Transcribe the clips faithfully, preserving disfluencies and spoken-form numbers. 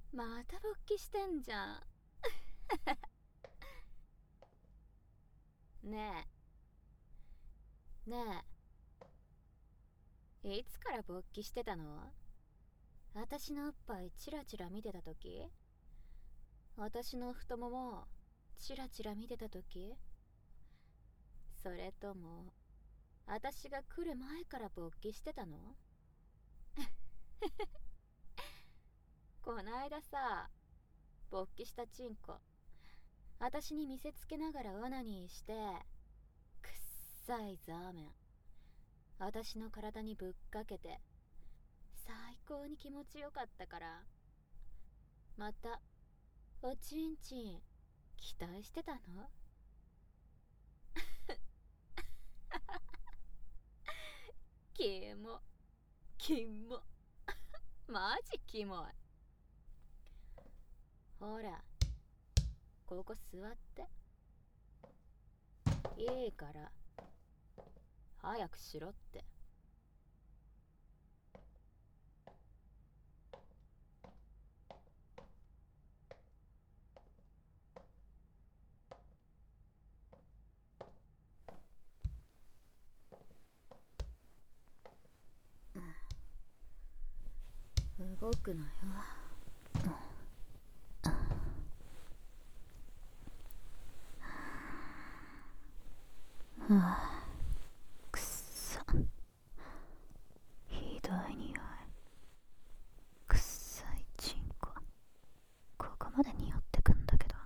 また勃起してんじゃん。ねえねえ、いつから勃起してたの？私のおっぱいチラチラ見てたとき？私の太ももチラチラ見てたとき？それとも私が来る前から勃起してたの？こないださ、勃起したチンコ私に見せつけながらオナニーして、くっさいザーメン私の体にぶっかけて最高に気持ちよかったから、またおちんちん期待してたの？キモキモマジキモい。ほら、ここ座って。いいから早くしろって。動くなよ。はあ、くっさ、ひどい匂い。くっさいチンコ、ここまで匂ってくんだけど。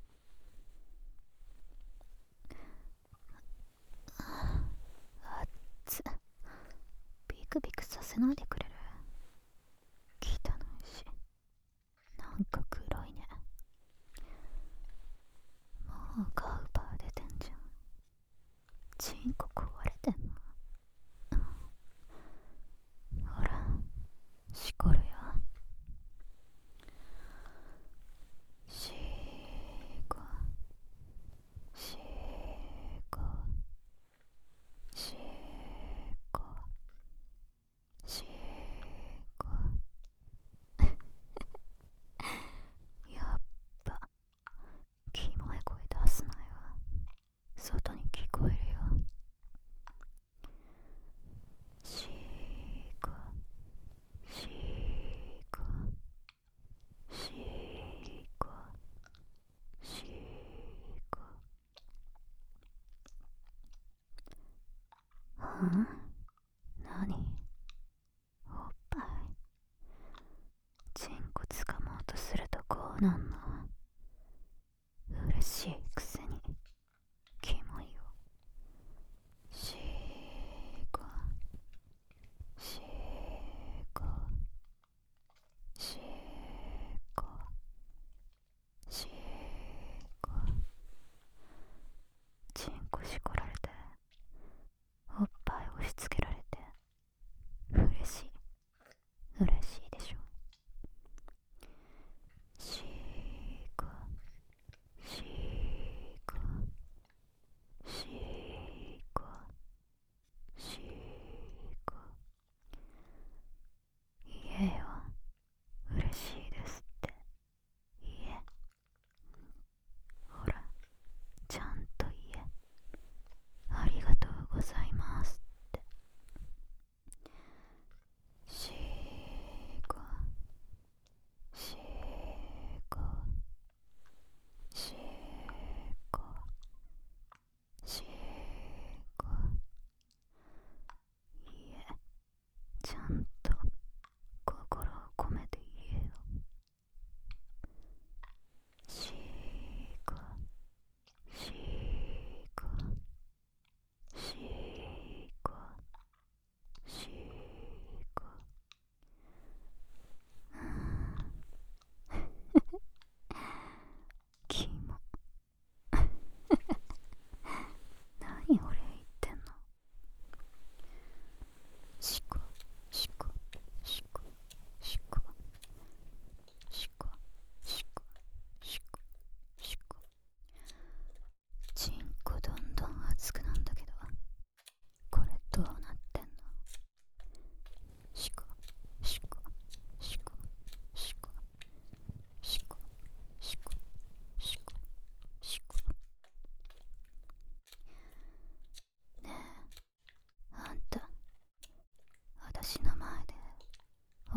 あっつ、ビクビクさせないでくれる？汚いし、なんか黒いね。もうカウパー出てんじゃん。チンコ壊れてんの？ほら、しこるよ。しーこしーこしーこしーこ。やっぱキモい声出すなよ。外に聞こえるよ。しーこしーこしーこしーこ。はん？何？おっぱい？チンコつかもうとするとこうなんの？嬉しいくせにキモいよ。しーこしーこしーこしーこ。チンコしこられて、おっぱい押し付けられて、嬉しい嬉しいでしょ。し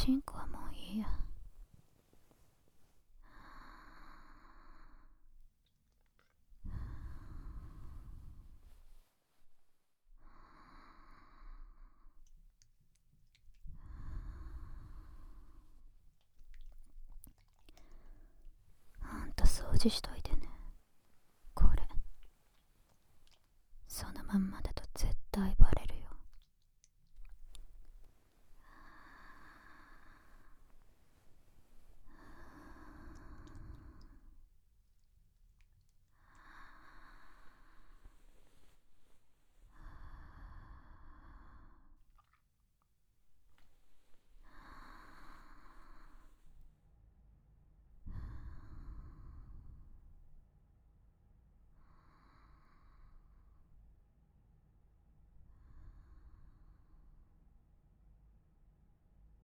チンコはもういいや。あんた掃除しといて。